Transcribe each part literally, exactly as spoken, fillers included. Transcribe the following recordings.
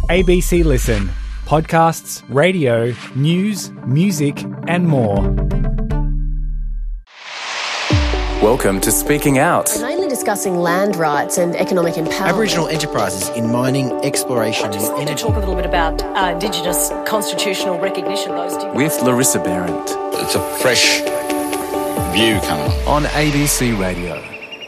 A B C Listen. Podcasts, radio, news, music and more. Welcome to Speaking Out. We're mainly discussing land rights and economic empowerment. Aboriginal enterprises in mining, exploration I just and wanted energy. to talk a little bit about uh, Indigenous constitutional recognition. Those With Larissa Behrendt. It's a fresh view coming on. On A B C Radio.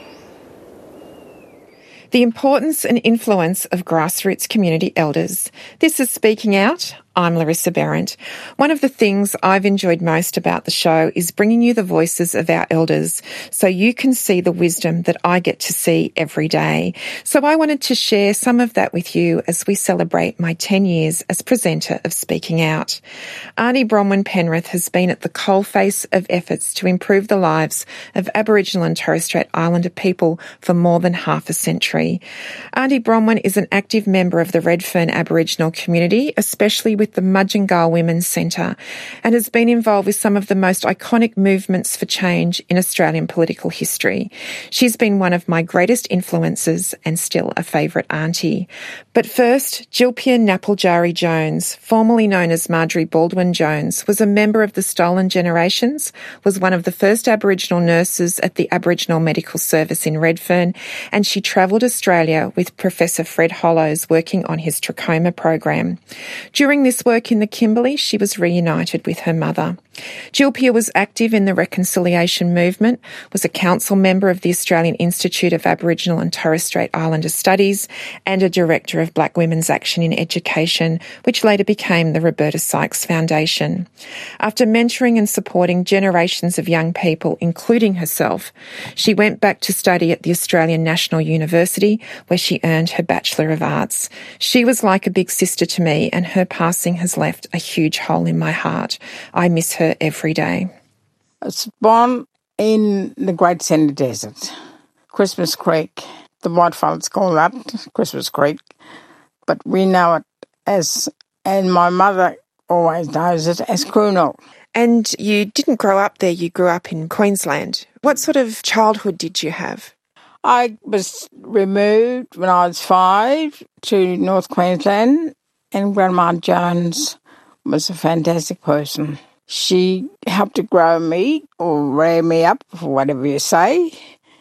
The importance and influence of grassroots community elders. This is Speaking Out. I'm Larissa Behrendt. One of the things I've enjoyed most about the show is bringing you the voices of our elders so you can see the wisdom that I get to see every day. So I wanted to share some of that with you as we celebrate my ten years as presenter of Speaking Out. Aunty Bronwyn Penrith has been at the coalface of efforts to improve the lives of Aboriginal and Torres Strait Islander people for more than half a century. Aunty Bronwyn is an active member of the Redfern Aboriginal community, especially with the Mudgeongal Women's Centre, and has been involved with some of the most iconic movements for change in Australian political history. She's been one of my greatest influences and still a favourite auntie. But first, Jilpia Napaljari Jones, formerly known as Marjorie Baldwin Jones, was a member of the Stolen Generations, was one of the first Aboriginal nurses at the Aboriginal Medical Service in Redfern, and she travelled Australia with Professor Fred Hollows working on his trachoma program. During this work in the Kimberley, she was reunited with her mother. Jilpia was active in the reconciliation movement, was a council member of the Australian Institute of Aboriginal and Torres Strait Islander Studies, and a director of Black Women's Action in Education, which later became the Roberta Sykes Foundation. After mentoring and supporting generations of young people, including herself, she went back to study at the Australian National University, where she earned her Bachelor of Arts. She was like a big sister to me, and her passing has left a huge hole in my heart. I miss her every day. I was born in the Great Sender Desert, Christmas Creek. The whitefellas call that Christmas Creek, but we know it as, and my mother always knows it as Croonall. And you didn't grow up there, you grew up in Queensland. What sort of childhood did you have? I was removed when I was five to North Queensland, and Grandma Jones was a fantastic person. She helped to grow me or rear me up, or whatever you say.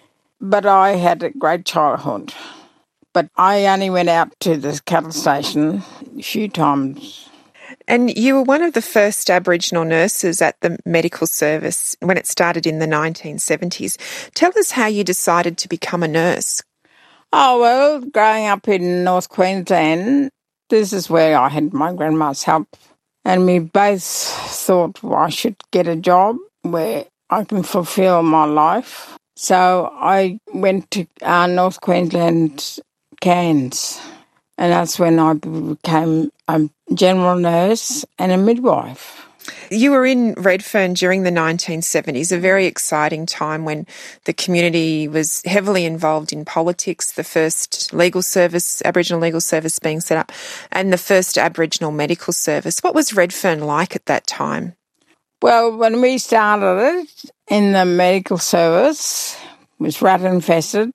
But I had a great childhood. But I only went out to the cattle station a few times. And you were one of the first Aboriginal nurses at the medical service when it started in the nineteen seventies. Tell us how you decided to become a nurse. Oh, well, growing up in North Queensland, this is where I had my grandma's help. And we both thought, well, I should get a job where I can fulfil my life. So I went to uh, North Queensland Cairns, and that's when I became a general nurse and a midwife. You were in Redfern during the nineteen seventies, a very exciting time when the community was heavily involved in politics, the first legal service, Aboriginal legal service being set up, and the first Aboriginal medical service. What was Redfern like at that time? Well, when we started it in the medical service, it was rat infested,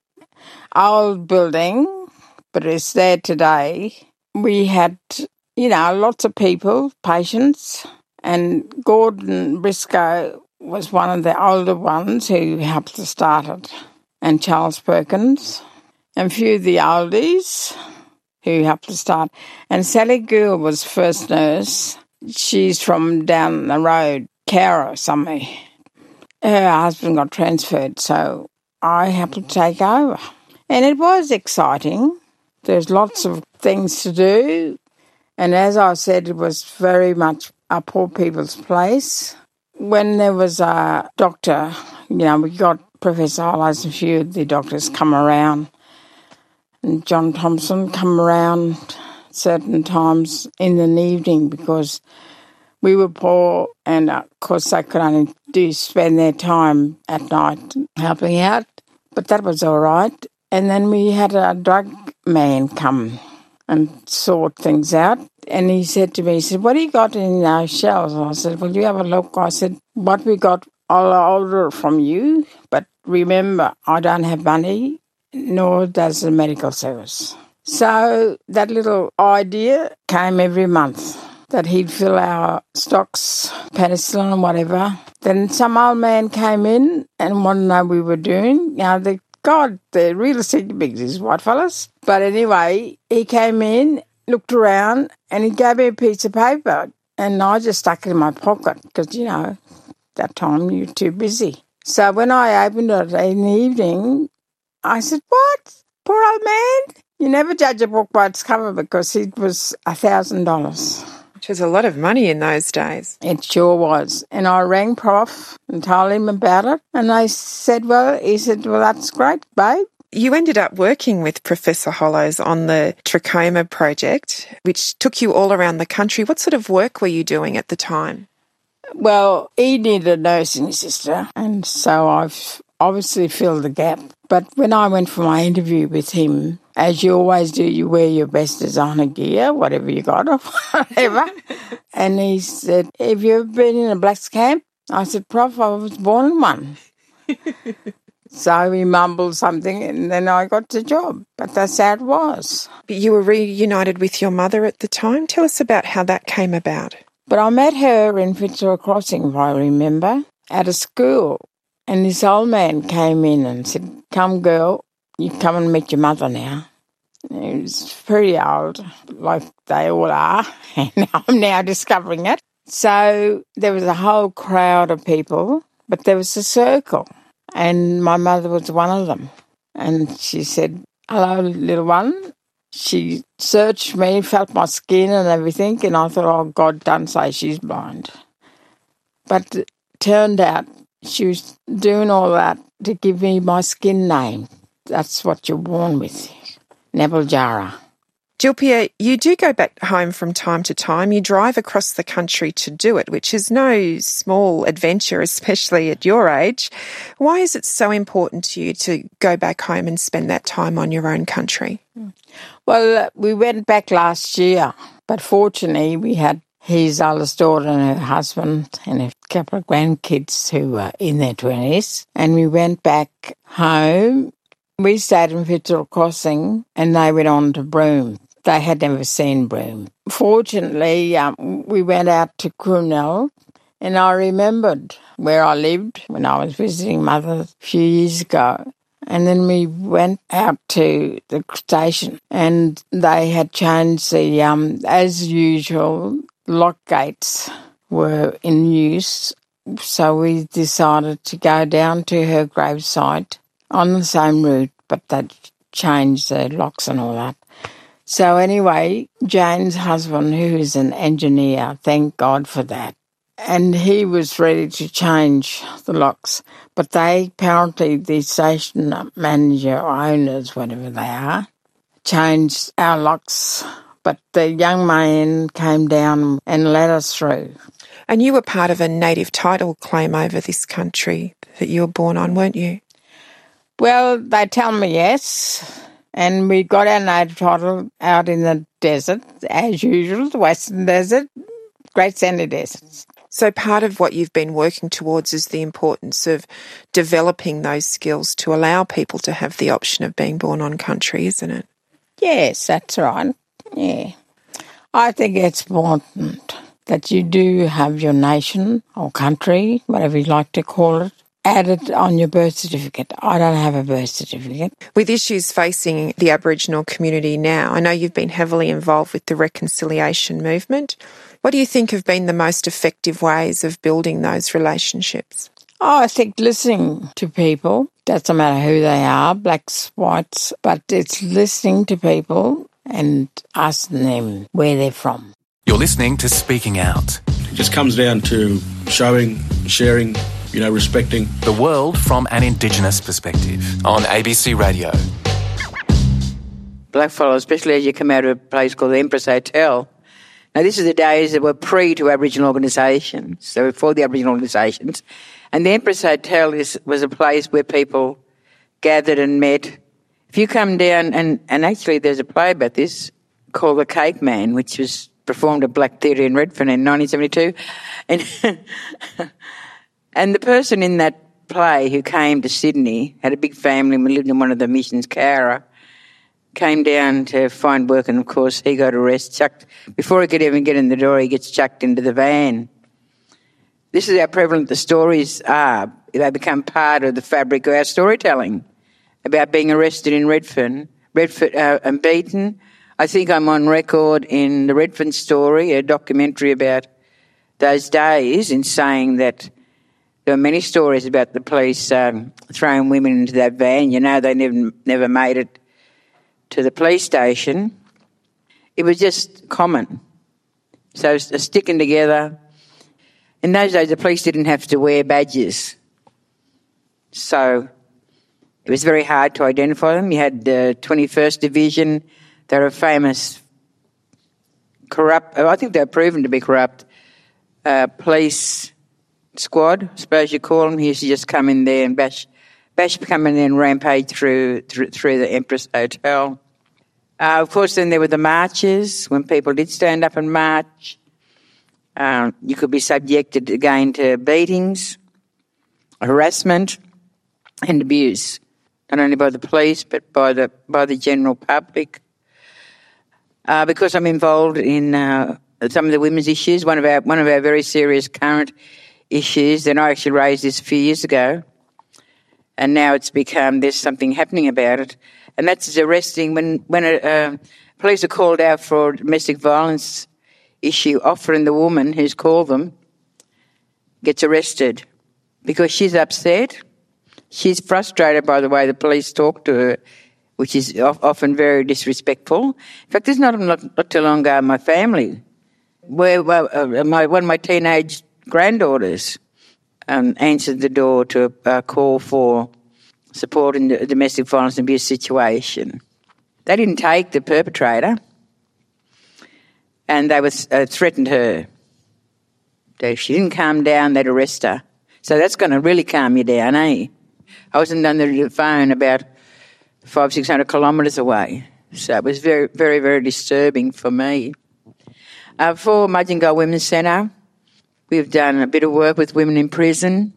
old building, but it's there today. We had, you know, lots of people, patients, and Gordon Briscoe was one of the older ones who helped to start it, and Charles Perkins, and a few of the oldies who helped to start. And Sally Gould was first nurse. She's from down the road, Cowra somewhere. Her husband got transferred, so I helped to take over. And it was exciting. There's lots of things to do. And as I said, it was very much a poor people's place. When there was a doctor, you know, we got Professor Hollows and a few of the doctors come around, and John Thompson come around certain times in the evening because we were poor, and of course they could only do spend their time at night helping out, but that was all right. And then we had a drug man come and sort things out. And he said to me, he said, what do you got in those shells? And I said, well, you have a look. I said, what we got, I'll order from you. But remember, I don't have money, nor does the medical service. So that little idea came every month that he'd fill our stocks, penicillin and whatever. Then some old man came in and wanted to know what we were doing. You know, the God, they're real estate big, these white fellas. But anyway, he came in, looked around, and he gave me a piece of paper. And I just stuck it in my pocket because, you know, that time you're too busy. So when I opened it in the evening, I said, what? Poor old man. You never judge a book by its cover because it was a thousand dollars. Which was a lot of money in those days. It sure was. And I rang Prof and told him about it. And they said, well, he said, well, that's great, babe. You ended up working with Professor Hollows on the trachoma project, which took you all around the country. What sort of work were you doing at the time? Well, he needed a nursing sister, and so I've obviously filled the gap. But when I went for my interview with him, as you always do, you wear your best designer gear, whatever you got or whatever. And he said, have you ever been in a blacks camp? I said, Prof, I was born in one. So he mumbled something and then I got the job. But that's how it was. But you were reunited with your mother at the time. Tell us about how that came about. But I met her in Fitzroy Crossing, if I remember, at a school. And this old man came in and said, come, girl, you come and meet your mother now. And he was pretty old, like they all are, and I'm now discovering it. So there was a whole crowd of people, but there was a circle, and my mother was one of them. And she said, hello, little one. She searched me, felt my skin and everything, and I thought, oh, God, don't say she's blind. But it turned out she was doing all that to give me my skin name. That's what you're born with, Nebuljara. Jilpia, you do go back home from time to time. You drive across the country to do it, which is no small adventure, especially at your age. Why is it so important to you to go back home and spend that time on your own country? Well, we went back last year, but fortunately we had his eldest daughter and her husband and a couple of grandkids who were in their twenties, and we went back home. We stayed in Fitzroy Crossing and they went on to Broome. They had never seen Broome. Fortunately, um, we went out to Crunel, and I remembered where I lived when I was visiting Mother a few years ago. And then we went out to the station and they had changed the, um, as usual, lock gates were in use. So we decided to go down to her gravesite on the same route, but they'd changed the locks and all that. So anyway, Jane's husband, who is an engineer, thank God for that, and he was ready to change the locks. But they, apparently, the station manager or owners, whatever they are, changed our locks. But the young man came down and let us through. And you were part of a native title claim over this country that you were born on, weren't you? Well, they tell me yes. And we got our native title out in the desert, as usual, the Western Desert, Great Sandy Deserts. So part of what you've been working towards is the importance of developing those skills to allow people to have the option of being born on country, isn't it? Yes, that's right. Yeah. I think it's important that you do have your nation or country, whatever you like to call it, added on your birth certificate. I don't have a birth certificate. With issues facing the Aboriginal community now, I know you've been heavily involved with the reconciliation movement. What do you think have been the most effective ways of building those relationships? Oh, I think listening to people, doesn't matter who they are, blacks, whites, but it's listening to people and asking them where they're from. You're listening to Speaking Out. It just comes down to showing, sharing, you know, respecting the world from an Indigenous perspective on A B C Radio. Blackfellow, especially as you come out of a place called the Empress Hotel. Now, this is the days that were pre to Aboriginal organisations, so before the Aboriginal organisations. And the Empress Hotel is, was a place where people gathered and met. If you come down, and, and actually there's a play about this called The Cake Man, which was performed at Black Theatre in Redfern in nineteen seventy-two. And And the person in that play who came to Sydney had a big family and lived in one of the missions, Cowra. came down to find work, and of course he got arrested. Chucked before he could even get in the door, he gets chucked into the van. This is how prevalent the stories are. They become part of the fabric of our storytelling about being arrested in Redfern, Redfern uh, and beaten. I think I'm on record in the Redfern story, a documentary about those days, in saying that there were many stories about the police um, throwing women into that van. You know, they never never made it to the police station. It was just common. So sticking together. In those days, the police didn't have to wear badges. So it was very hard to identify them. You had the twenty-first Division. They were a famous corrupt, I think they were proven to be corrupt, uh, police squad, I suppose you call them. He used to just come in there and bash, bash come in there and rampage through, through, through the Empress Hotel. Uh, of course, then there were the marches, when people did stand up and march. Um, you could be subjected again to beatings, harassment and abuse, not only by the police but by the by the general public. Uh, because I'm involved in uh, some of the women's issues, one of our one of our very serious current issues, and I actually raised this a few years ago, and now it's become, there's something happening about it, and that's arresting when, when a, uh, police are called out for a domestic violence issue, often the woman who's called them gets arrested because she's upset. She's frustrated by the way the police talk to her, which is often very disrespectful. In fact, this is not, not, not too long ago in my family, where well, uh, my, one of my teenage granddaughters um, answered the door to a uh, call for support in the domestic violence and abuse situation. They didn't take the perpetrator, and they was, uh, threatened her. So if she didn't calm down, they'd arrest her. So that's going to really calm you down, eh? I wasn't on the phone about five, six hundred kilometres away. So it was very, very, very disturbing for me. Uh, for Mudgee Women's Centre, we've done a bit of work with women in prison,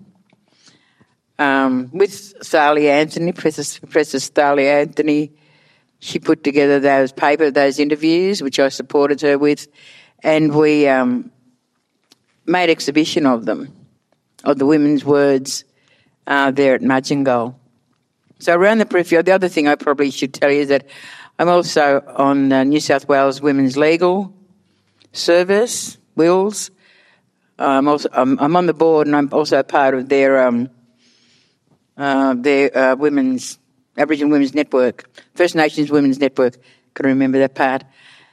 um, with Thalia Anthony, Professor, Professor Thalia Anthony. She put together those paper, those interviews, which I supported her with, and we um, made exhibition of them, of the women's words uh, there at Mudgee. So around the periphery, the other thing I probably should tell you is that I'm also on uh, New South Wales Women's Legal Service, Wills. I'm also I'm, I'm on the board, and I'm also part of their um, uh, their uh, women's Aboriginal Women's Network, First Nations Women's Network. Can remember that part.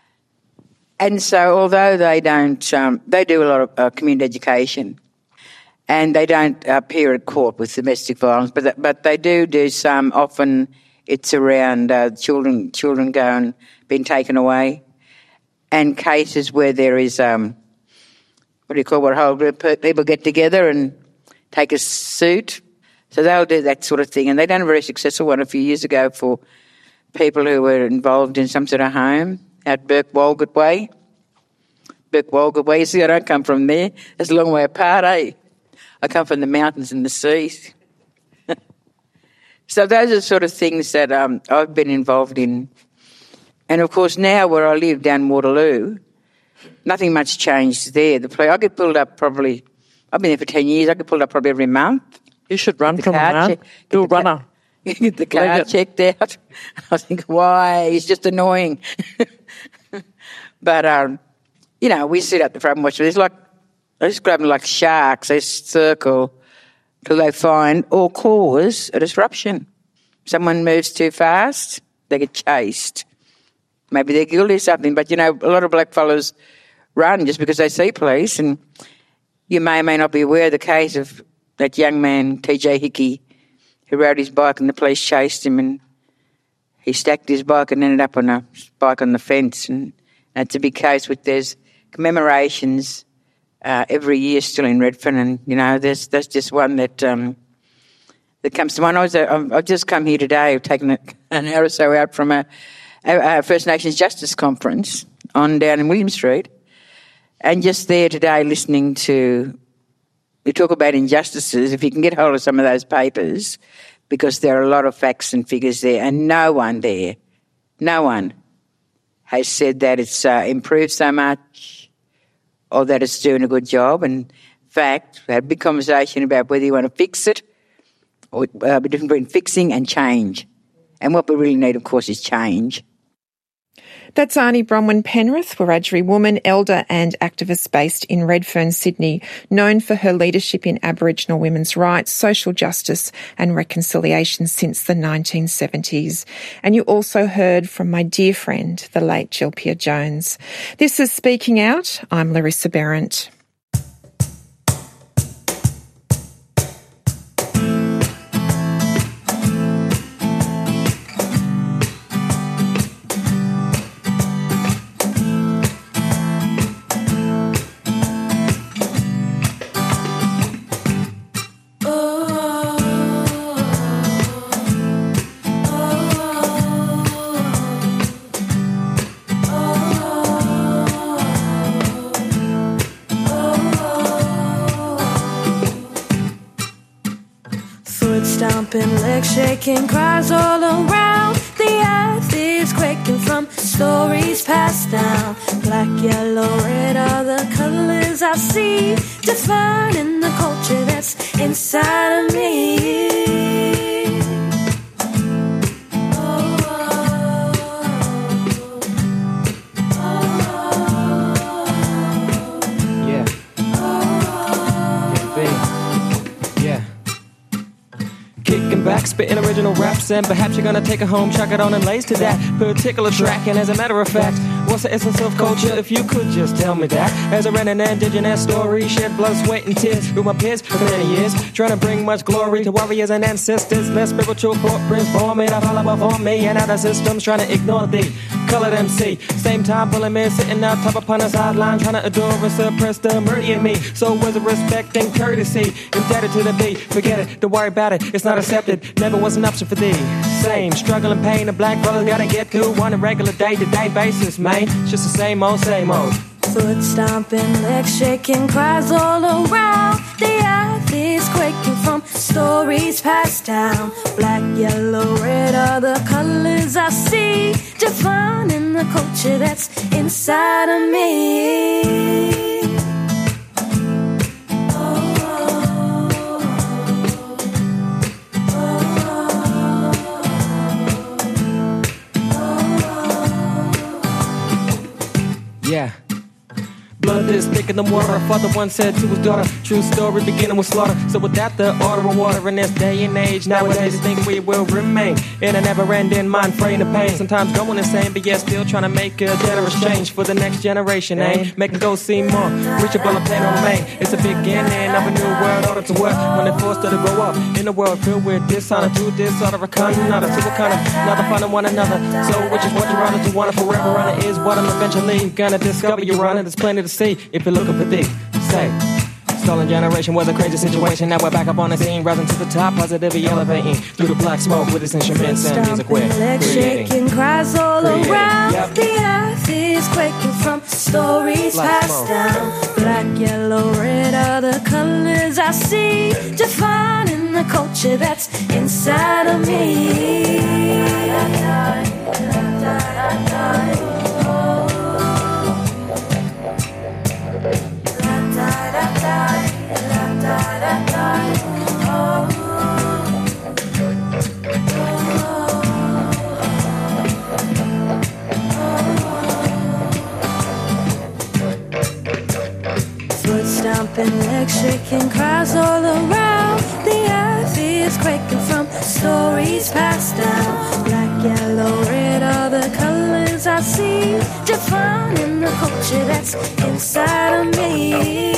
And so, although they don't, um, they do a lot of uh, community education, and they don't appear at court with domestic violence, but th- but they do do some. Often, it's around uh, children children going being taken away, and cases where there is um, what do you call what a whole group of people get together and take a suit. So they'll do that sort of thing. And they done a very successful one a few years ago for people who were involved in some sort of home at Burke Walgett Way. Burke Walgett Way. You see, I don't come from there. That's a long way apart, eh? I come from the mountains and the seas. So those are the sort of things that um, I've been involved in. And, of course, now where I live down Waterloo, nothing much changed there. The place, I get pulled up probably, I've been there for ten years, I get pulled up probably every month. You should run from around. Do a runner. You get the car Leave checked it. out. I think, why? He's just annoying. But, um, you know, we sit at the front and watch. There's like, I just grab them like sharks. They circle till they find or cause a disruption. Someone moves too fast, they get chased. Maybe they're guilty of something, but, you know, a lot of black fellas run just because they see police, and you may or may not be aware of the case of that young man, T J Hickey, who rode his bike and the police chased him, and he stacked his bike and ended up on a bike on the fence. And it's a big case with there's commemorations uh, every year still in Redfern, and, you know, there's that's just one that um, that comes to mind. I was, uh, I've just come here today. I've taken an hour or so out from a, a, a First Nations Justice Conference on down in William Street, and just there today listening to, we talk about injustices. If you can get hold of some of those papers, because there are a lot of facts and figures there, and no one there, no one has said that it's uh, improved so much or that it's doing a good job. And in fact, we had a big conversation about whether you want to fix it or uh, the difference between fixing and change. And what we really need, of course, is change. That's Arnie Bronwyn Penrith, Wiradjuri woman, elder and activist based in Redfern, Sydney, known for her leadership in Aboriginal women's rights, social justice and reconciliation since the nineteen seventies. And you also heard from my dear friend, the late Gilpia Jones. This is Speaking Out. I'm Larissa Behrendt. Legs shaking, cries all around. The earth is quaking from stories passed down. Black, yellow, red are the colours I see, defining the culture that's inside of me. Back, spitting original raps, and perhaps you're gonna take it home, chuck it on and lace to that particular track. And as a matter of fact, what's the essence of culture? If you could just tell me that. As I read an indigenous story, shed blood, sweat, and tears through my peers for many years, trying to bring much glory to warriors and ancestors. Less spiritual footprints for me, that follow before me, and other systems trying to ignore thee. Colored M C, same time pulling me, sitting out top upon a sideline, trying to adore and suppress the murder in me. So was it respect and courtesy, indebted to the beat? Forget it, don't worry about it, it's not accepted. Never was an option for thee. Same struggle and pain the black brothers gotta get through on a regular day-to-day basis, man. It's just the same old, same old. Foot stomping, legs shaking, cries all around. The earth is quaking from stories passed down. Black, yellow, red are the colours I see, defining the culture that's inside of me. Yeah. Blood is thicker than water. A father once said to his daughter, true story beginning with slaughter. So without the order of water in this day and age, nowadays I think we will remain in a never-ending mind frame of pain. Sometimes going insane, but yet still trying to make a generous change for the next generation, eh? Make them go see more, reachable and plan to remain. It's a beginning of a new world order to work when they're forced to grow up in a world filled with dishonor to disorder, a kind another to a kind of another finding one another. So which is what you're running to, want to forever run it is what I'm eventually gonna discover. You're running, there's plenty to see if you're looking for thee. Say, stolen generation was a crazy situation. Now we're back up on the scene, rising to the top, positively elevating through the black smoke with its instruments and music we're creating. Shaking, cries all creating. around. Yep. The earth is quaking from stories Black passed smoke. down. Black, yellow, red are the colours I see, defining the culture that's inside of me. Foot stomping, legs shaking, cries all around. The earth is quaking from stories passed down. Black, yellow, red are the colours I see, defining the culture that's inside of me.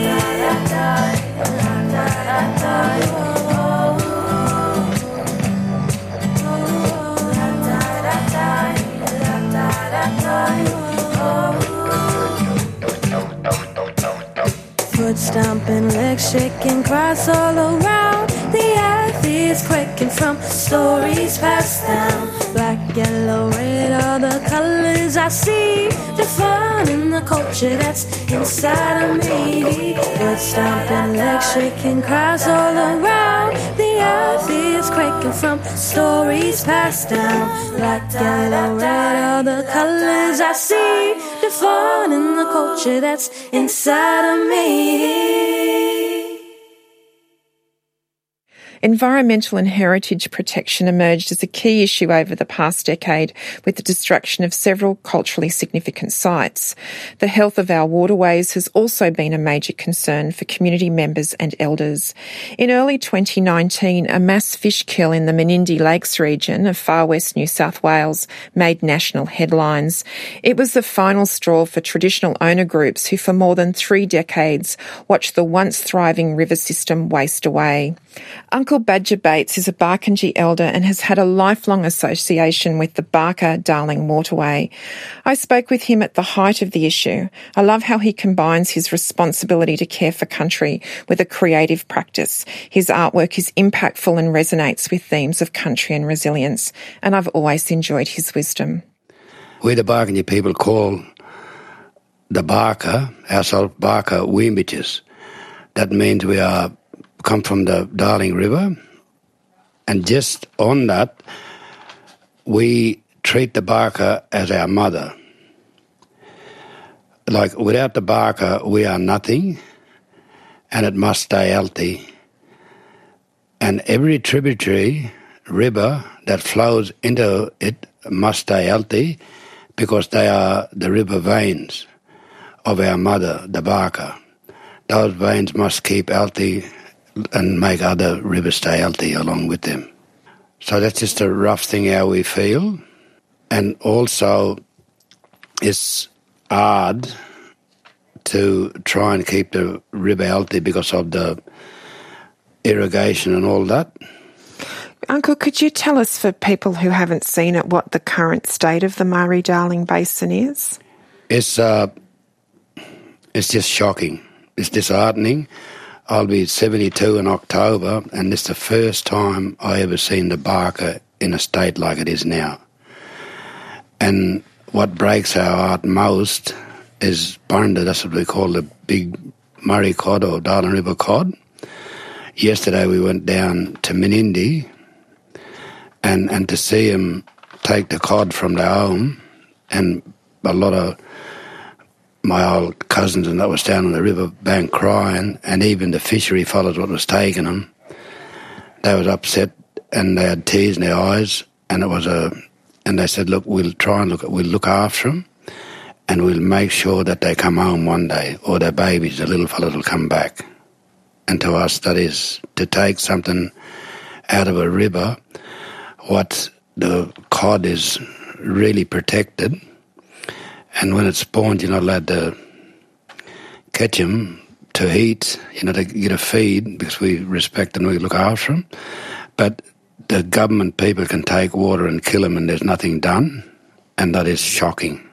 Foot stomping, legs shaking, cries all around. The earth is quaking from stories passed down. Black, yellow, red are the colours I I see the fun in the culture that's inside of me. Blood stomping, legs shaking, cries all around. The earth is quaking from stories passed down. Black, yellow, red, all the colors I see. The fun in the culture that's inside of me. Environmental and heritage protection emerged as a key issue over the past decade with the destruction of several culturally significant sites. The health of our waterways has also been a major concern for community members and elders. In early twenty nineteen, a mass fish kill in the Menindee Lakes region of far west New South Wales made national headlines. It was the final straw for traditional owner groups who for more than three decades watched the once thriving river system waste away. Uncle Badger Bates is a Barkindji elder and has had a lifelong association with the Barker-Darling Waterway. I spoke with him at the height of the issue. I love how he combines his responsibility to care for country with a creative practice. His artwork is impactful and resonates with themes of country and resilience, and I've always enjoyed his wisdom. We the Barkindji people call the Barker, ourselves Barker Weembitches. That means we are come from the Darling River, and just on that, we treat the Barker as our mother. Like, without the Barker, we are nothing, and it must stay healthy. And every tributary river that flows into it must stay healthy because they are the river veins of our mother, the Barker. Those veins must keep healthy and make other rivers stay healthy along with them. So that's just a rough thing how we feel. And also it's hard to try and keep the river healthy because of the irrigation and all that. Uncle, could you tell us, for people who haven't seen it, what the current state of the Murray-Darling Basin is? It's, uh, it's just shocking. It's disheartening. I'll be seventy-two in October, and it's the first time I ever seen the Barker in a state like it is now. And what breaks our heart most is Burrinda, that's what we call the big Murray cod or Darling River cod. Yesterday we went down to Menindee, and, and to see them take the cod from their home, and a lot of my old cousins and that was down on the river bank crying, and even the fishery fellows what was taking them, they was upset and they had tears in their eyes, and it was a, and they said, look, we'll try and look, we'll look after them, and we'll make sure that they come home one day, or their babies, the little fellows will come back. And to us, that is to take something out of a river, what the cod is really protected. And when it spawns, you're not allowed to catch them to eat, you know, to get a feed, because we respect and we look after them. But the government people can take water and kill them and there's nothing done, and that is shocking.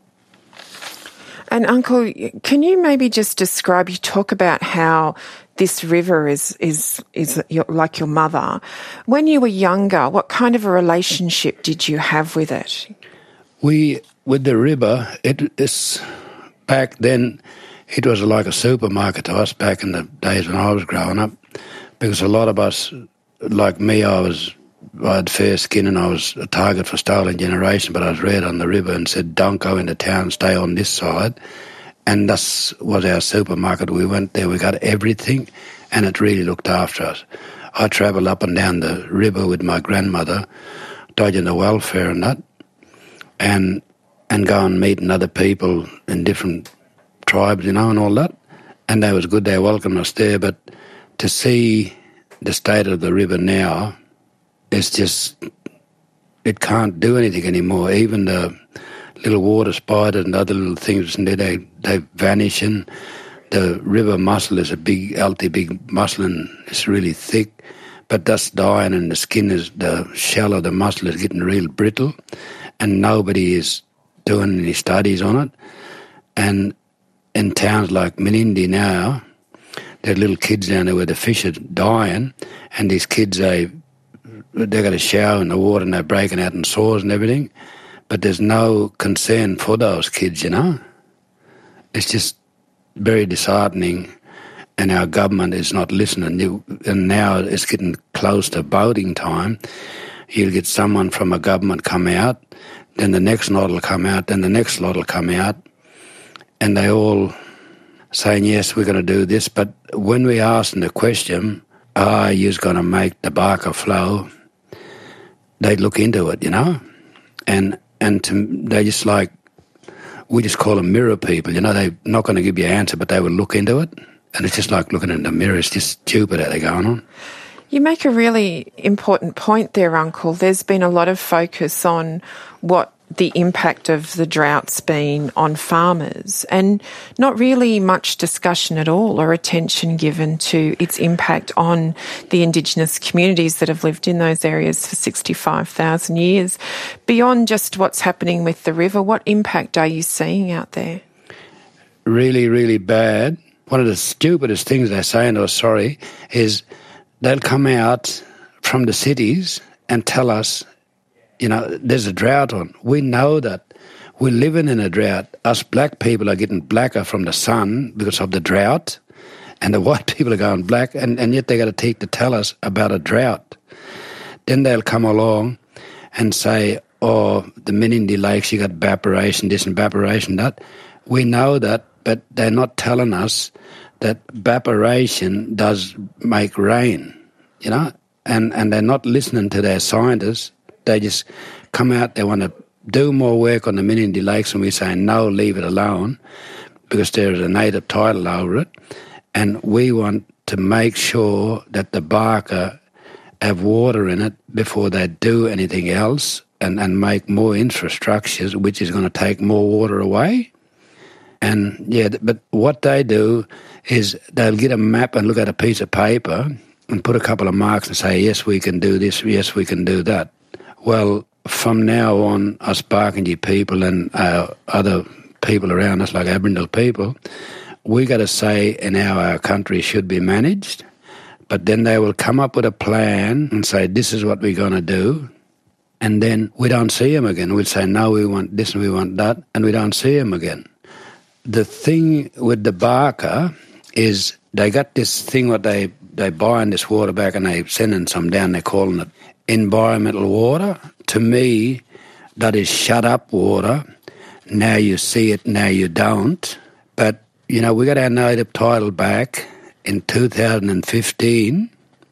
And Uncle, can you maybe just describe, you talk about how this river is is is your, like your mother. When you were younger, what kind of a relationship did you have with it? We... With the river, it is back then, it was like a supermarket to us back in the days when I was growing up, because a lot of us, like me, I was I had fair skin and I was a target for stolen generation, but I was read on the river and said, don't go into town, stay on this side. And that was our supermarket. We went there, we got everything, and it really looked after us. I travelled up and down the river with my grandmother, dodging the welfare and that, and and go and meeting other people in different tribes, you know, and all that. And that was good, they welcomed us there. But to see the state of the river now, it's just, it can't do anything anymore. Even the little water spiders and other little things, and they, they vanish. And the river mussel is a big, healthy, big mussel, and it's really thick. But that's dying, and the skin is, the shell of the mussel is getting real brittle, and nobody is doing any studies on it. And in towns like Menindee now, there are little kids down there where the fish are dying, and these kids, they they got a shower in the water and they're breaking out in sores and everything. but there's no concern for those kids, you know. It's just very disheartening, and our government is not listening. You, and now it's getting close to voting time. You'll get someone from a government come out, then the next lot will come out, then the next lot will come out, and they all saying, yes, we're going to do this. But when we ask them the question, are you going to make the Barker flow, they look into it, you know. And and to, they just like, we just call them mirror people, you know. They're not going to give you an answer, but they will look into it. And it's just like looking in the mirror. It's just stupid how they're going on. You make a really important point there, Uncle. There's been a lot of focus on what the impact of the drought's been on farmers, and not really much discussion at all or attention given to its impact on the Indigenous communities that have lived in those areas for sixty-five thousand years. Beyond just what's happening with the river, what impact are you seeing out there? Really, really bad. One of the stupidest things they say, and I'm sorry, is they'll come out from the cities and tell us, you know, there's a drought on. We know that. We're living in a drought. Us black people are getting blacker from the sun because of the drought, and the white people are going black, and, and yet they got to take to tell us about a drought. Then they'll come along and say, oh, the Menindee Lakes, you got evaporation, this and evaporation, that. We know that, but they're not telling us that evaporation does make rain, you know, and, and they're not listening to their scientists. They just come out, they want to do more work on the Menindee Lakes, and we say, no, leave it alone, because there is a native title over it. And we want to make sure that the Barker have water in it before they do anything else, and, and make more infrastructures, which is going to take more water away. And, yeah, but what they do is they'll get a map and look at a piece of paper and put a couple of marks and say, yes, we can do this, yes, we can do that. Well, from now on, us Barkindji people and uh, other people around us, like Aboriginal people, we got to say in how our country should be managed. But then they will come up with a plan and say, this is what we're going to do. And then we don't see them again. We'd say, no, we want this and we want that, and we don't see them again. The thing with the Barker is they got this thing what they, they buying this water back and they sending some down, they're calling it environmental water. To me, that is shut up water. Now you see it, now you don't. But, you know, we got our native title back in two thousand fifteen.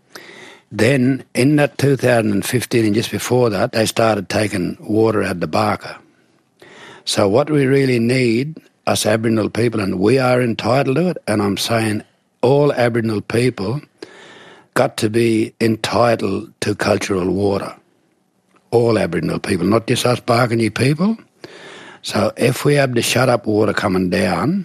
Then, in that two thousand fifteen and just before that, they started taking water out of the Barker. So what we really need, us Aboriginal people, and we are entitled to it, and I'm saying all Aboriginal people got to be entitled to cultural water. All Aboriginal people, not just us Barkindji people. So if we have the shut-up water coming down,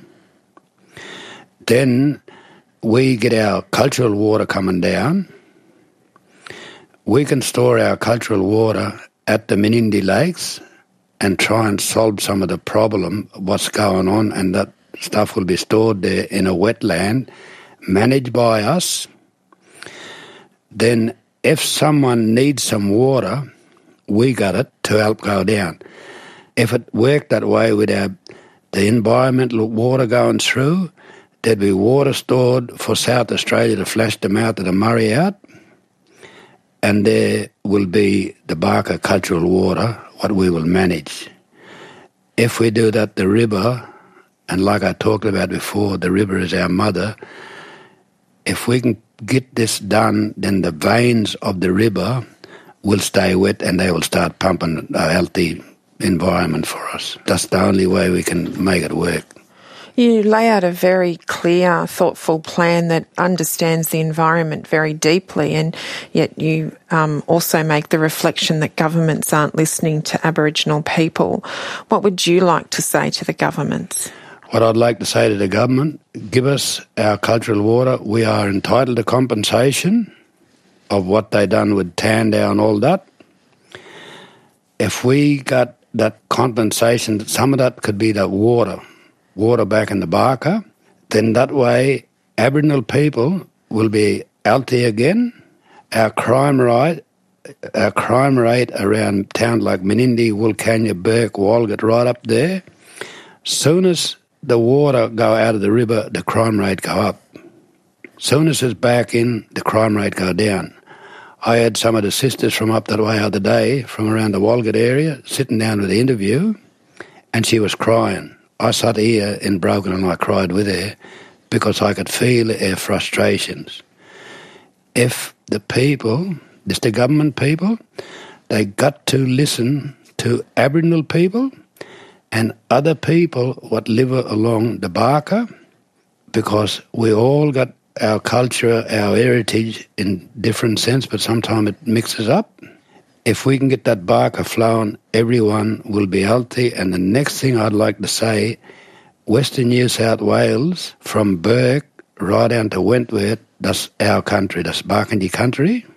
then we get our cultural water coming down. We can store our cultural water at the Menindee Lakes and try and solve some of the problem, what's going on, and that stuff will be stored there in a wetland managed by us. Then if someone needs some water, we got it to help go down. If it worked that way with our, the environmental water going through, there'd be water stored for South Australia to flush the mouth of the Murray out, and there will be the Barker cultural water, what we will manage. If we do that, the river, and like I talked about before, the river is our mother. If we can get this done, then the veins of the river will stay wet and they will start pumping a healthy environment for us. That's the only way we can make it work. You lay out a very clear, thoughtful plan that understands the environment very deeply, and yet you um, also make the reflection that governments aren't listening to Aboriginal people. What would you like to say to the governments? What I'd like to say to the government, give us our cultural water. We are entitled to compensation of what they done with Tandau and all that. If we got that compensation, some of that could be the water, water back in the Barker, then that way Aboriginal people will be healthy again. Our crime rate our crime rate around towns like Menindee, Wilcannia, Burke, Walgett, right up there, soon as the water go out of the river, the crime rate go up. Soon as it's back in, the crime rate go down. I had some of the sisters from up that way the other day, from around the Walgett area, sitting down with the interview, and she was crying. I sat here in Broken and I cried with her because I could feel her frustrations. If the people, just the government people, they got to listen to Aboriginal people and other people what live along the Barker, because we all got our culture, our heritage in different sense, but sometimes it mixes up. If we can get that Barker flowing, everyone will be healthy. And the next thing I'd like to say, Western New South Wales, from Burke right down to Wentworth, that's our country, that's Barkindji country.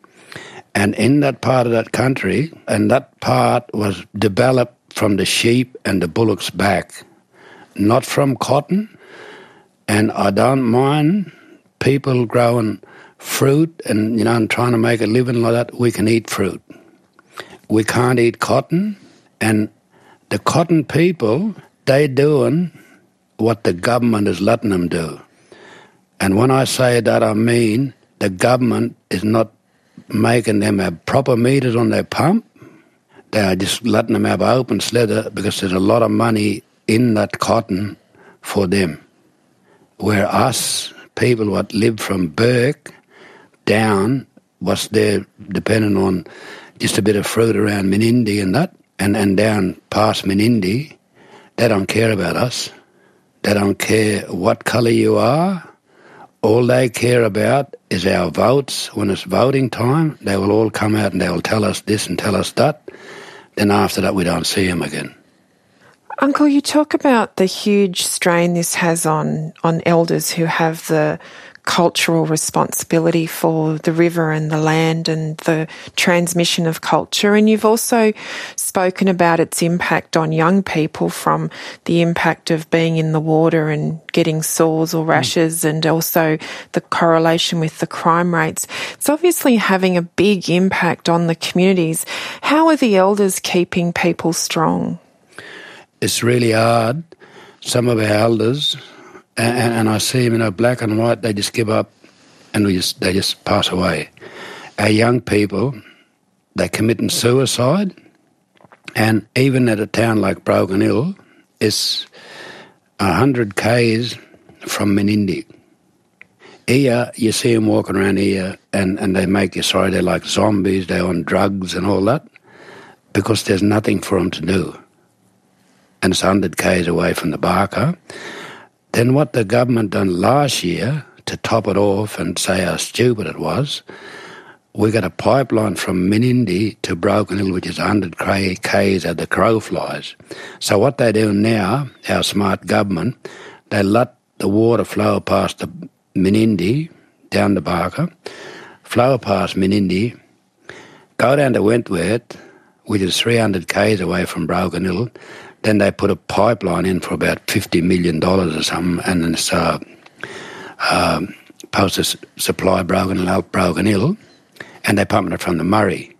And in that part of that country, and that part was developed from the sheep and the bullocks back, not from cotton. And I don't mind people growing fruit and, you know, and trying to make a living like that. We can eat fruit. We can't eat cotton. And the cotton people, they doing what the government is letting them do. And when I say that, I mean the government is not making them have proper meters on their pump. They are just letting them have open slather because there's a lot of money in that cotton for them. Where us, people what live from Burke down, was there depending on just a bit of fruit around Menindee and that, and, and down past Menindee, they don't care about us. They don't care what colour you are. All they care about is our votes. When it's voting time, they will all come out and they will tell us this and tell us that. Then after that, we don't see them again. Uncle, you talk about the huge strain this has on, on elders who have the cultural responsibility for the river and the land and the transmission of culture. And you've also spoken about its impact on young people, from the impact of being in the water and getting sores or rashes, mm. and also the correlation with the crime rates. It's obviously having a big impact on the communities. How are the elders keeping people strong? It's really hard. Some of our elders, and, and I see them, you know, black and white, they just give up and we just they just pass away. Our young people, they're committing suicide, and even at a town like Broken Hill, it's one hundred kays from Menindee. Here, you see them walking around here and, and they make you sorry, they're like zombies, they're on drugs and all that, because there's nothing for them to do. And it's one hundred kays away from the Barker. Then what the government done last year, to top it off and say how stupid it was, we got a pipeline from Menindee to Broken Hill, which is one hundred kays as the crow flies. So what they're doing now, our smart government, they let the water flow past the Menindee, down the Barker, flow past Menindee, go down to Wentworth, which is three hundred kays away from Broken Hill. Then they put a pipeline in for about fifty million dollars or something, and it's uh, uh, supposed to supply Broken Hill, out Broken Hill, and they're pumping it from the Murray.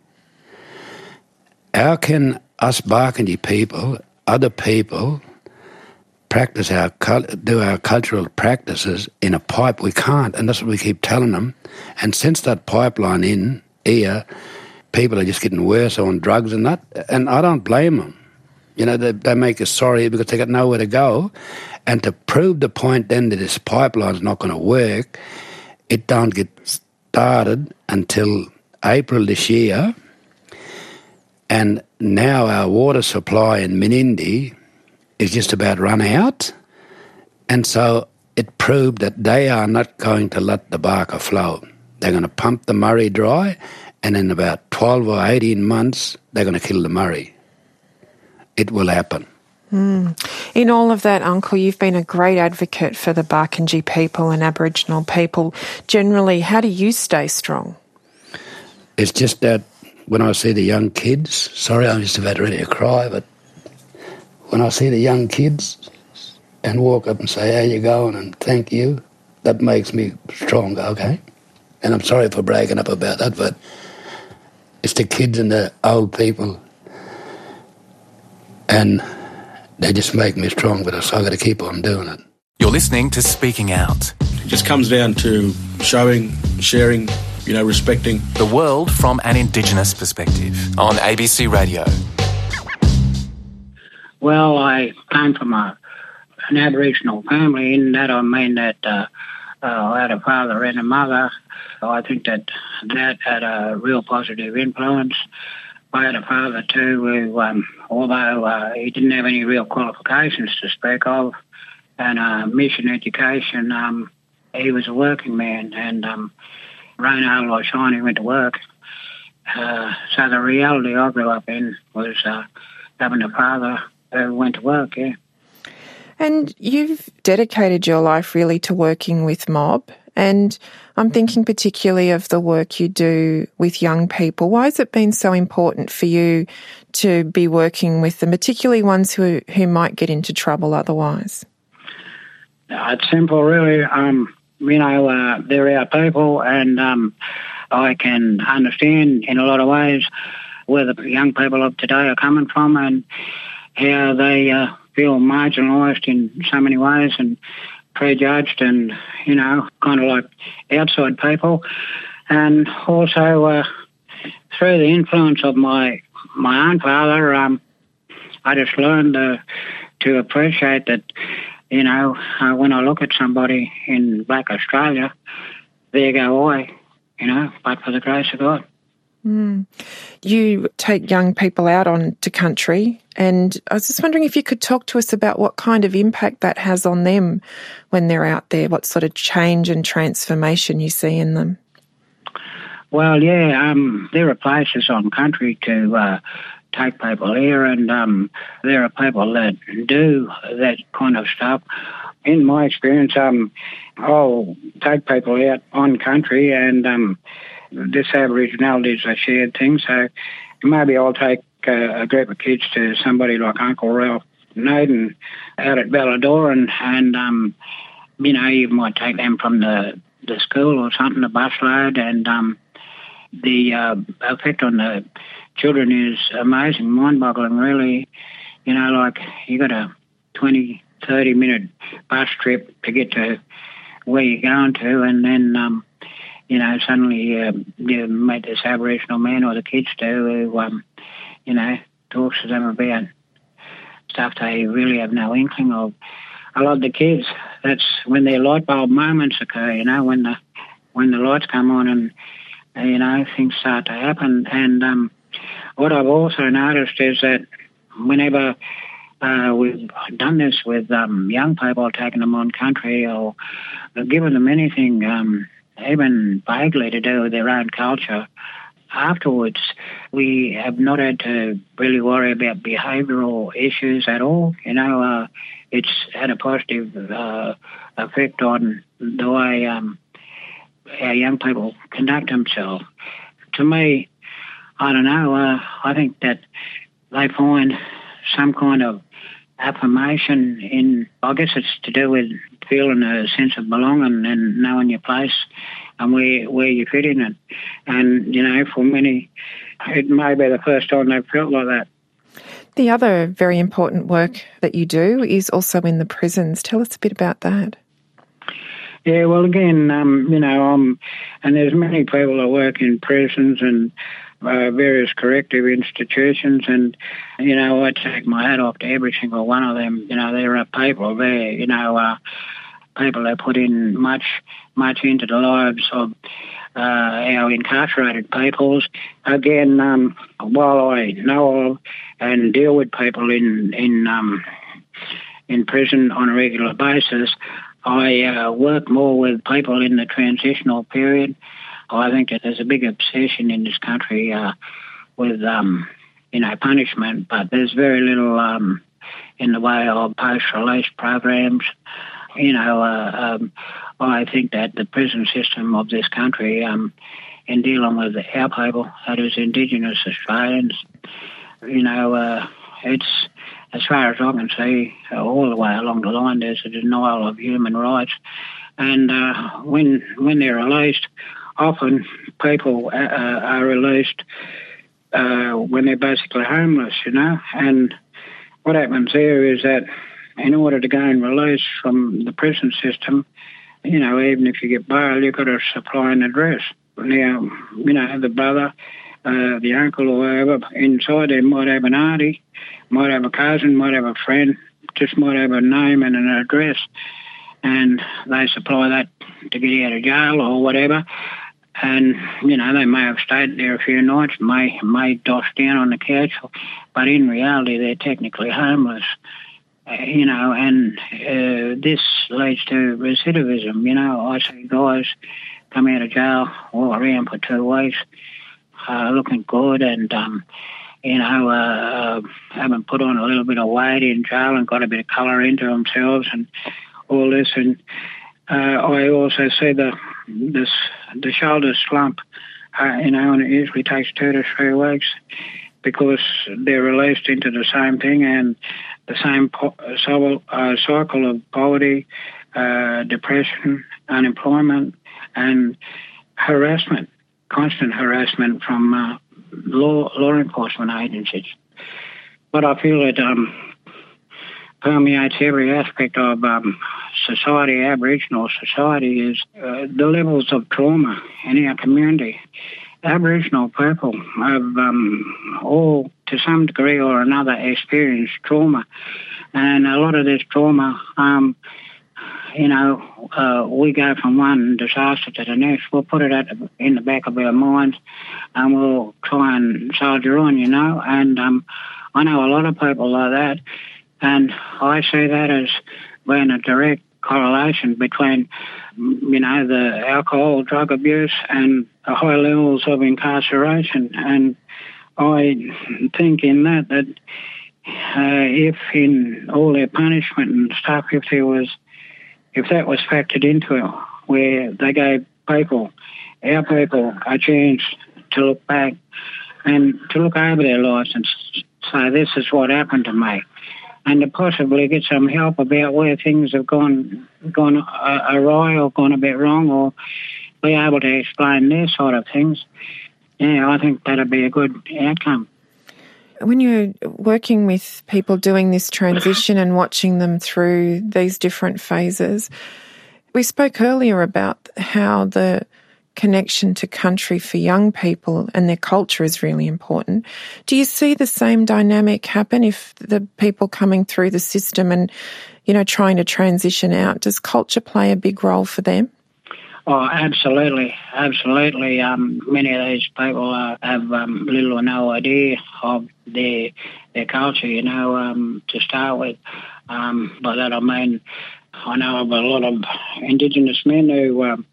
How can us Barkindji people, other people, practice our do our cultural practices in a pipe? We can't, and that's what we keep telling them. And since that pipeline in here, people are just getting worse on drugs and that, and I don't blame them. You know, they, they make us sorry because they got nowhere to go. And to prove the point then that this pipeline's not going to work, it don't get started until April this year. And now our water supply in Menindee is just about run out. And so it proved that they are not going to let the Barker flow. They're going to pump the Murray dry, and in about twelve or eighteen months, they're going to kill the Murray. It will happen. Mm. In all of that, Uncle, you've been a great advocate for the Barkindji people and Aboriginal people. Generally, how do you stay strong? It's just that when I see the young kids, sorry, I'm just about ready to cry, but when I see the young kids and walk up and say, how you going, and thank you, that makes me strong, okay? And I'm sorry for bragging up about that, but it's the kids and the old people. And they just make me strong, but so I've got to keep on doing it. You're listening to Speaking Out. It just comes down to showing, sharing, you know, respecting. The world from an Indigenous perspective on A B C Radio. Well, I came from a, an Aboriginal family. In that I mean that uh, uh, I had a father and a mother. I think that that had a real positive influence. I had a father too who, um, although uh, he didn't have any real qualifications to speak of, and uh, mission education, um, he was a working man, and um, rain, hail or shine, he went to work. Uh, so the reality I grew up in was uh, having a father who went to work, yeah. And you've dedicated your life really to working with mob, and I'm thinking particularly of the work you do with young people. Why has it been so important for you to be working with them, particularly ones who who might get into trouble otherwise? Uh, it's simple, really. Um, you know, uh, they're our people, and um, I can understand in a lot of ways where the young people of today are coming from and how they uh, feel marginalised in so many ways and prejudged and, you know, kind of like outside people. And also uh, through the influence of my my own father, um, I just learned uh, to appreciate that, you know, uh, when I look at somebody in Black Australia, there go I, you know, but for the grace of God. Mm. You take young people out onto country, and I was just wondering if you could talk to us about what kind of impact that has on them when they're out there, what sort of change and transformation you see in them. Well, yeah, um, there are places on country to uh, take people here, and um, there are people that do that kind of stuff. In my experience, um, I'll take people out on country, and um, this Aboriginality is a shared thing, so maybe I'll take uh, a group of kids to somebody like Uncle Ralph Naden out at Ballador, and, and um, you know, you might take them from the, the school or something, the busload, and um, the uh, effect on the children is amazing, mind-boggling, really. You know, like you got a twenty, thirty minute bus trip to get to where you're going to, and then, um, you know, suddenly uh, you meet this Aboriginal man, or the kids do, who, um, you know, talks to them about stuff they really have no inkling of. I love the kids. That's when their light bulb moments occur, you know, when the when the lights come on and, you know, things start to happen. And um, what I've also noticed is that whenever uh, we've done this with um, young people, taking them on country or giving them anything, um, even vaguely to do with their own culture, afterwards we have not had to really worry about behavioural issues at all. You know, uh, it's had a positive uh, effect on the way um, our young people conduct themselves. To me, I don't know, uh, I think that they find some kind of affirmation in, I guess it's to do with feeling a sense of belonging and knowing your place and where where you fit in it. And, you know, for many, it may be the first time they've felt like that. The other very important work that you do is also in the prisons. Tell us a bit about that. Yeah, well, again, um, you know, um, and there's many people that work in prisons and uh, various corrective institutions, and, you know, I take my hat off to every single one of them. You know, there are people there, you know, uh, people that put in much, much into the lives of uh, our incarcerated peoples. Again, um, while I know of and deal with people in in um, in prison on a regular basis, I uh, work more with people in the transitional period. I think that there's a big obsession in this country uh, with, um, you know, punishment, but there's very little um, in the way of post-release programs. You know, uh, um, I think that the prison system of this country, um, in dealing with our people, that is Indigenous Australians, you know, uh, it's, as far as I can see, uh, all the way along the line, there's a denial of human rights. And uh, when when they're released, often people uh, are released uh, when they're basically homeless, you know. And what happens there is that in order to gain release from the prison system, you know, even if you get bail, you've got to supply an address. Now, you know, the brother, uh, the uncle or whoever inside there might have an auntie, might have a cousin, might have a friend, just might have a name and an address, and they supply that to get out of jail or whatever. And, you know, they may have stayed there a few nights, may, may doss down on the couch, but in reality they're technically homeless. Uh, you know, and uh, this leads to recidivism. You know, I see guys come out of jail, all around for two weeks, uh, looking good and, um, you know, uh, uh, having put on a little bit of weight in jail and got a bit of colour into themselves and all this. And uh, I also see the this the shoulder slump, uh, you know, and it usually takes two to three weeks because they're released into the same thing and the same po- so, uh, cycle of poverty, uh, depression, unemployment, and harassment, constant harassment from uh, law law enforcement agencies. But I feel it um, permeates every aspect of um, society, Aboriginal society, is uh, the levels of trauma in our community. Aboriginal people have um, all, to some degree or another, experienced trauma. And a lot of this trauma, um, you know, uh, we go from one disaster to the next. We'll put it at the, in the back of our minds and we'll try and soldier on, you know. And um, I know a lot of people like that. And I see that as being a direct correlation between, you know, the alcohol, drug abuse and the high levels of incarceration. And I think in that, that uh, if in all their punishment and stuff, if there was, if that was factored into it, where they gave people, our people, a chance to look back and to look over their lives and say, this is what happened to me, and to possibly get some help about where things have gone gone uh, awry or gone a bit wrong, or be able to explain their side of things. Yeah, I think that'd be a good outcome. When you're working with people doing this transition and watching them through these different phases, we spoke earlier about how the connection to country for young people and their culture is really important. Do you see the same dynamic happen if the people coming through the system and, you know, trying to transition out? Does culture play a big role for them? Oh, absolutely, absolutely. Um, many of these people uh, have um, little or no idea of their their culture, you know, um, to start with. Um, by that I mean, I know of a lot of Indigenous men who um,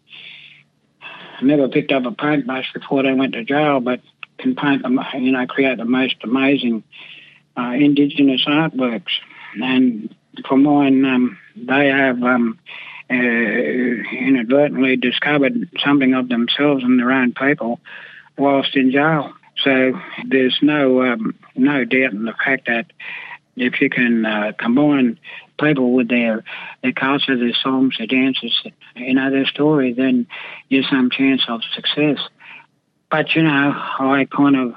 never picked up a paintbrush before they went to jail, but can paint them, you know, create the most amazing uh, Indigenous artworks. And for mine, um, they have um, uh, inadvertently discovered something of themselves and their own people whilst in jail. So there's no um, no doubt in the fact that if you can uh, combine people with their their culture, their songs, their dances, you know, their story, then you've some chance of success. But, you know, I kind of,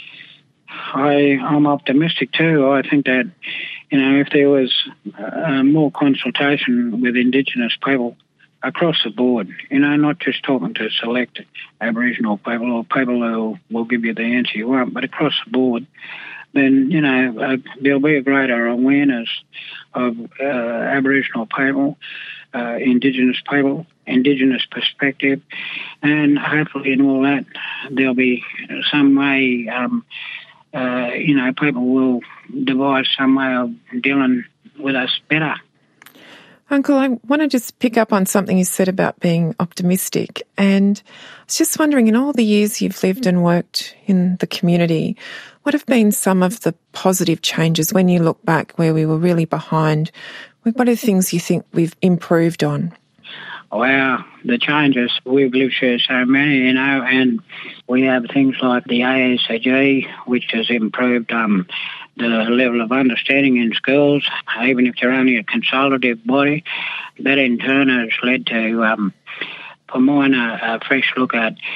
I, I'm optimistic too. I think that, you know, if there was uh, more consultation with Indigenous people across the board, you know, not just talking to select Aboriginal people or people who will give you the answer you want, but across the board, then, you know, uh, there'll be a greater awareness of uh, Aboriginal people, uh, Indigenous people, Indigenous perspective, and hopefully in all that there'll be some way, um, uh, you know, people will devise some way of dealing with us better. Uncle, I want to just pick up on something you said about being optimistic. And I was just wondering, in all the years you've lived and worked in the community, what have been some of the positive changes when you look back where we were really behind? What are the things you think we've improved on? Wow, the changes. We've lived through so many, you know, and we have things like the A S A G, which has improved um, the level of understanding in schools, even if they're only a consultative body. That in turn has led to, um, for mine, a, a fresh look at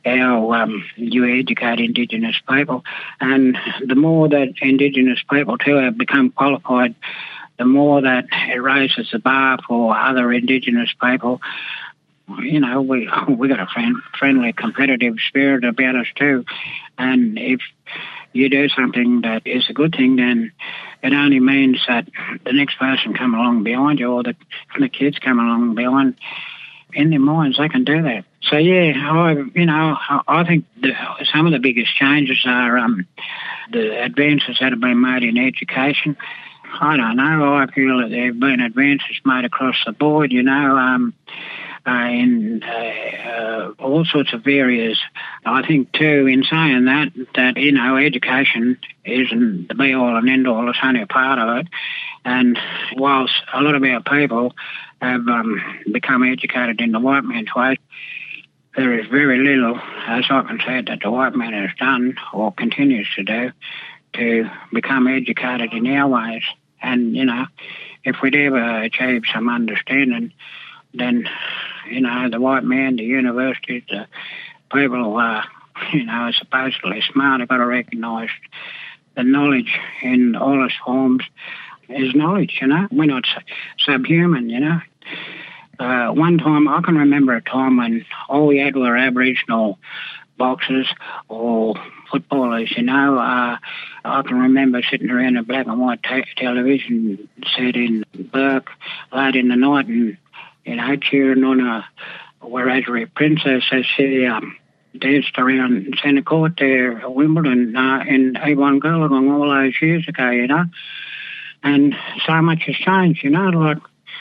how um, you educate Indigenous people. And the more that Indigenous people too have become qualified, the more that it raises the bar for other Indigenous people. You know, we we got a friend, friendly, competitive spirit about us too. And if you do something that is a good thing, then it only means that the next person come along behind you, or the, the kids come along behind, in their minds they can do that. So yeah, I you know I think the, some of the biggest changes are um, the advances that have been made in education. I don't know. I feel that there have been advances made across the board. You know. Um, Uh, in uh, uh, all sorts of areas. I think, too, in saying that, that, you know, education isn't the be-all and end-all, it's only a part of it. And whilst a lot of our people have um, become educated in the white man's way, there is very little, as I can say, that the white man has done or continues to do to become educated in our ways. And, you know, if we'd ever achieve some understanding, then, you know, the white man, the universities, the people who are, you know, are supposedly smart have got to recognise that knowledge in all its forms is knowledge, you know. We're not subhuman, you know. Uh, one time, I can remember a time when all we had were Aboriginal boxers or footballers, you know. Uh, I can remember sitting around a black and white te- television set in Burke late in the night and, you know, cheering on a Wiradjuri princess as she um, danced around Centre Court there at Wimbledon uh, in Avon Gulligong all those years ago, you know. And so much has changed, you know. Like,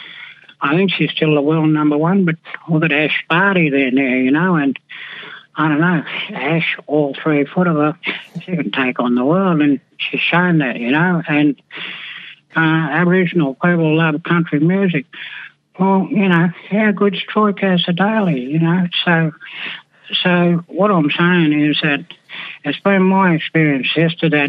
I think she's still the world number one, but look at Ash Barty there now, you know, and I don't know, Ash, all three foot of her, she can take on the world, and she's shown that, you know. And uh, Aboriginal people love country music. Well, you know, how good's Troy Cassar-Daley, you know? So, so what I'm saying is that it's been my experience, Esther, that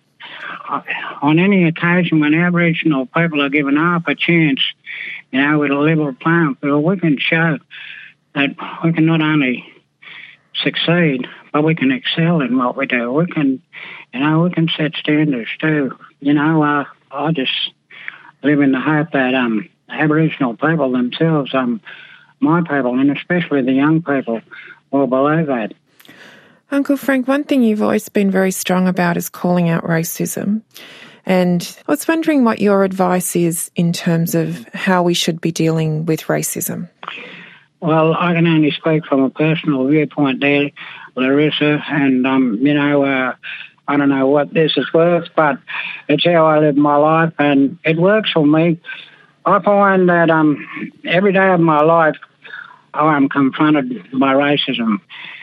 on any occasion when Aboriginal people are given half a chance, you know, with a level playing field, we can show that we can not only succeed, but we can excel in what we do. We can, you know, we can set standards too. You know, uh, I just live in the hope that um. Aboriginal people themselves, um, my people, and especially the young people, will believe that. Uncle Frank, one thing you've always been very strong about is calling out racism. And I was wondering what your advice is in terms of how we should be dealing with racism. Well, I can only speak from a personal viewpoint there, Larissa, and, um, you know, uh, I don't know what this is worth, but it's how I live my life, and it works for me. I find that um, every day of my life I am confronted by racism.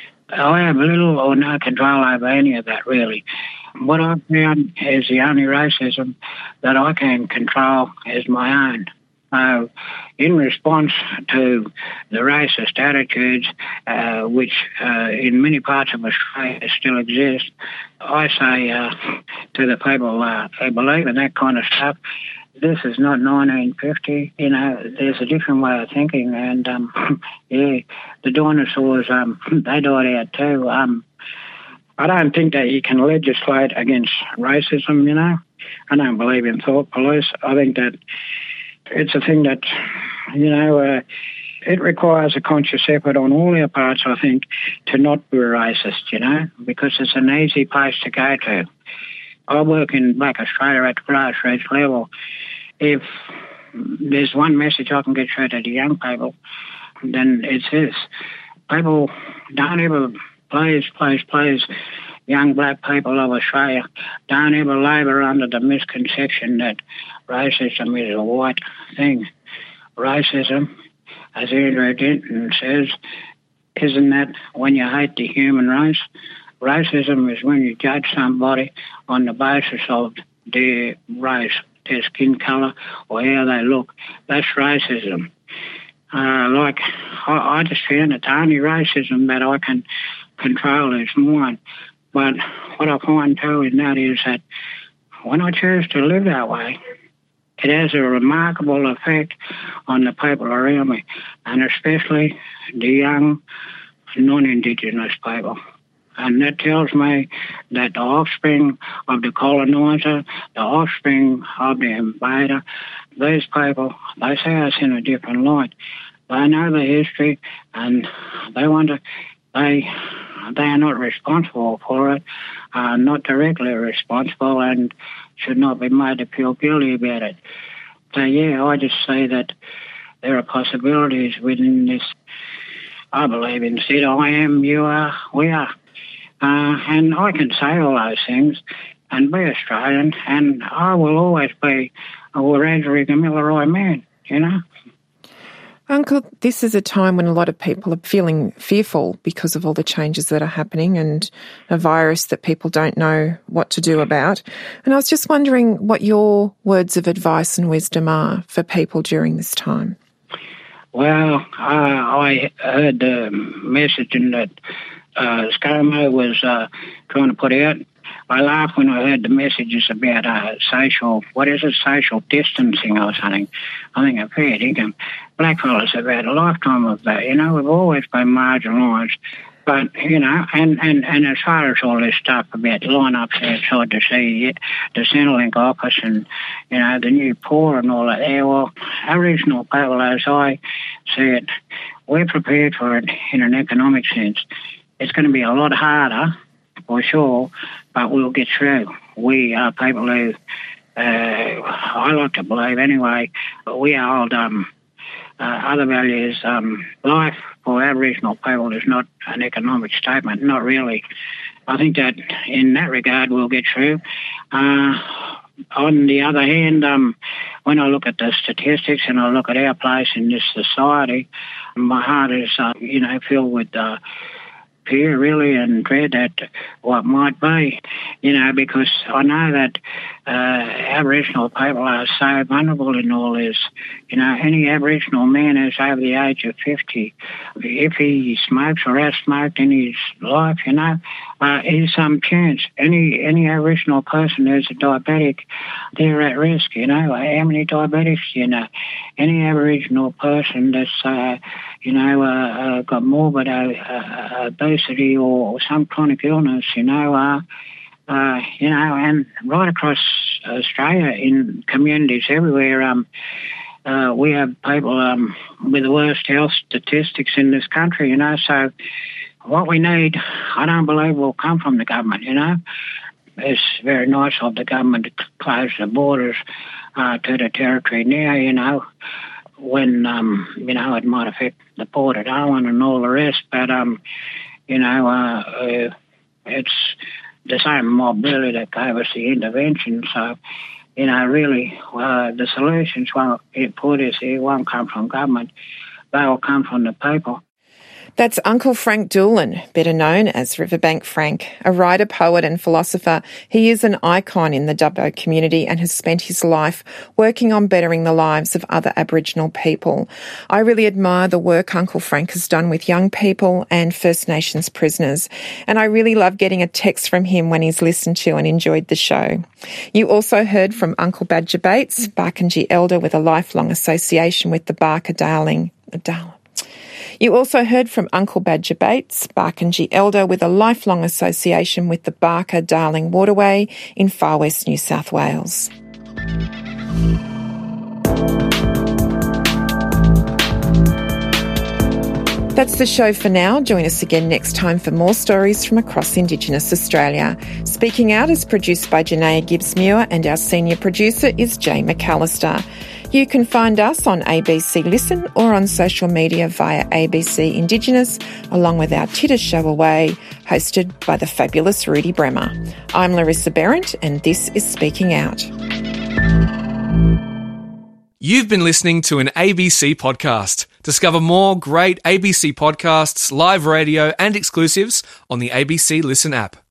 I have little or no control over any of that, really. What I've found is the only racism that I can control is my own. Uh, in response to the racist attitudes, uh, which uh, in many parts of Australia still exist, I say uh, to the people uh, who believe in that kind of stuff, this is not nineteen fifty, you know, there's a different way of thinking, and, um, yeah, the dinosaurs, um, they died out too. Um, I don't think that you can legislate against racism, you know. I don't believe in thought police. I think that it's a thing that, you know, uh, it requires a conscious effort on all our parts, I think, to not be racist, you know, because it's an easy place to go to. I work in Black Australia at the grassroots level. If there's one message I can get through to the young people, then it's this. People don't ever, please, please, please, young black people of Australia, don't ever labour under the misconception that racism is a white thing. Racism, as Andrew Denton says, isn't that when you hate the human race? Racism is when you judge somebody on the basis of their race, their skin colour, or how they look. That's racism. Uh, like, I, I just found that the only racism that I can control is mine. But what I find too in that is that when I choose to live that way, it has a remarkable effect on the people around me, and especially the young non-Indigenous people. And that tells me that the offspring of the coloniser, the offspring of the invader, these people, they see us in a different light. They know the history and they want to, they, they are not responsible for it, are not directly responsible and should not be made to feel guilty about it. So yeah, I just say that there are possibilities within this. I believe in Sid, I am, you are, we are. Uh, and I can say all those things and be Australian, and I will always be a Wiradjuri Gamilaroi man, you know. Uncle, this is a time when a lot of people are feeling fearful because of all the changes that are happening and a virus that people don't know what to do about. And I was just wondering what your words of advice and wisdom are for people during this time. Well, uh, I heard the messaging that uh, ScoMo was uh, trying to put out. I laughed when I heard the messages about uh, social, what is it, social distancing or something. I think a fair dinkum. Blackfellas have had a lifetime of that. You know, we've always been marginalised. But, you know, and, and, and as far as all this stuff about line-ups outside to see the Centrelink office and, you know, the new poor and all that there, well, Aboriginal people, as I see it, we're prepared for it in an economic sense. It's going to be a lot harder, for sure, but we'll get through. We are people who, uh, I like to believe anyway, we hold um, uh, other values. Um, life for Aboriginal people is not an economic statement, not really. I think that in that regard we'll get through. Uh, on the other hand, um, when I look at the statistics and I look at our place in this society, my heart is, uh, you know, filled with uh, fear, really, and dread at what might be, you know, because I know that uh, Aboriginal people are so vulnerable in all this. You know, any Aboriginal man who's over the age of fifty, if he smokes or has smoked in his life, you know, uh, is some chance. Any any Aboriginal person who's a diabetic, they're at risk, you know. How many diabetics, you know? Any Aboriginal person that's, uh, you know, uh, uh, got morbid uh, uh, obesity or some chronic illness, you know, uh, uh, you know, and right across Australia in communities everywhere, um, uh, we have people um, with the worst health statistics in this country, you know, so what we need, I don't believe will come from the government, you know. It's very nice of the government to close the borders uh, to the territory now, you know, when, um, you know, it might affect the Port at Darwin and all the rest, but, um, you know, uh, uh, it's the same mob really that gave us the intervention, so, you know, really, uh, the solutions won't, it put us here, won't come from government, they will come from the people. That's Uncle Frank Doolan, better known as Riverbank Frank, a writer, poet and philosopher. He is an icon in the Dubbo community and has spent his life working on bettering the lives of other Aboriginal people. I really admire the work Uncle Frank has done with young people and First Nations prisoners, and I really love getting a text from him when he's listened to and enjoyed the show. You also heard from Uncle Badger Bates, Barkindji elder with a lifelong association with the Barker Darling. Darling. You also heard from Uncle Badger Bates, Barkindji elder with a lifelong association with the Barker Darling Waterway in Far West New South Wales. That's the show for now. Join us again next time for more stories from across Indigenous Australia. Speaking Out is produced by Janaea Gibbs-Muir and our senior producer is Jay McAllister. You can find us on A B C Listen or on social media via A B C Indigenous, along with our Titter Show Away, hosted by the fabulous Rudy Bremer. I'm Larissa Behrendt, and this is Speaking Out. You've been listening to an A B C podcast. Discover more great A B C podcasts, live radio, and exclusives on the A B C Listen app.